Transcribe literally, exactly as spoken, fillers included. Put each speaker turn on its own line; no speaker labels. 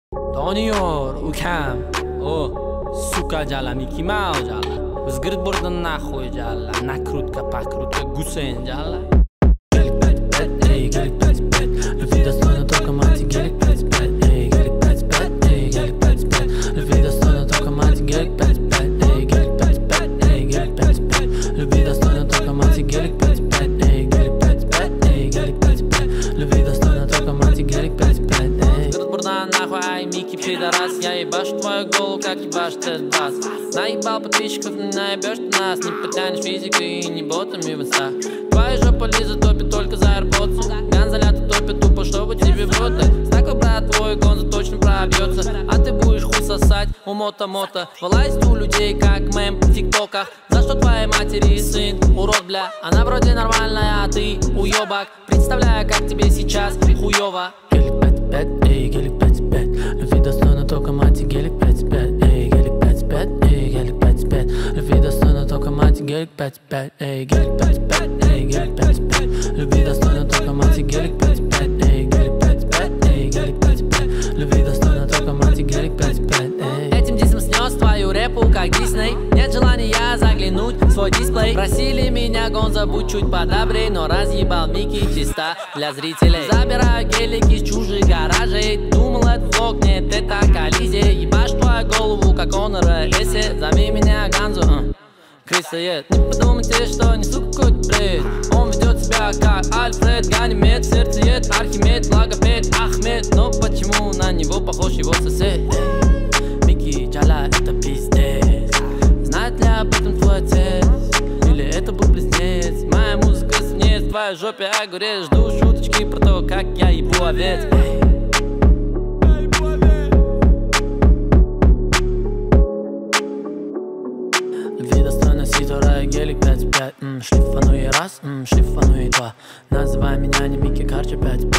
Doniyor ukam o suka jala Mickey Mouse jala Vzgrid burdan nahoj jala Nakrutka pakrutka Гусейн jala Gelik pet pet ey gelik pet pet Любви достойна только мать gelik pet pet ey gelik pet pet ey gelik pet pet Любви достойна только мать gelik pet pet ey gelik pet pet ey gelik pet pet Любви достойна только мать gelik pet pet ey gelik pet pet ey gelik pet pet Любви достойна только мать gelik pet pet ey Бурдан нахуй, ай, Микки, пидорас. Я ебашу твою голову, как ебашь ты бас. Наебал подписчиков, не наебешь ты нас. Не потянешь физикой и не ботами в инстах. Твоя жопа Лиза топит только за AirPods. Ганзалята топит тупо, чтобы тебе боты. Знаков, брат, твой гонза точно пробьется. А ты будешь хуй сосать у мота-мота. Вылазит у людей, как мем в тиктоках. За что твоей матери сын урод, бля. Она вроде нормальная, а ты уебак. Представляю, как тебе сейчас хуёво. Пять, эй, гелик пять пять. Любви достойна только мать гелик пять пять. Эй, гелик пять пять, эй, гелик пять пять. Любви достойна только мать гелик пять пять. Эй, гелик пять пять, эй, гелик пять пять. Любви достойна только мать гелик пять пять. Эй, гелик пять пять, эй, гелик пять пять. Любви достойна только мать гелик пять пять. Этим диском снес твою репу, как Дисней. Нет желания заглянуть в свой дисплей. Просили меня гонза, будь чуть подобрей, но разъебал Микки чисто для зрителей. Забираю гелики из чужих гаражей. Думал, это влог, нет, это коллизия. Ебашь твою голову, как Онора Эссе. Зови меня Ганзу, uh. Крысоед. Не подумайте, что несу какой-то бред. Он ведет себя как Альфред, Ганимед, сердцеед, Архимед, логопед, Ахмед. Но почему на него похож его сосед? Микки Джала, это пиздец. Знает ли об этом твой отец? Или это был близнец? Моя музыка свинец, в твоей жопе огурец. Жду шуточки про то, как я ебу овец. Любви достойна ситора, гелик пять пять. Шлифануй раз, шлифануй два. Называй меня не Микки Карча пять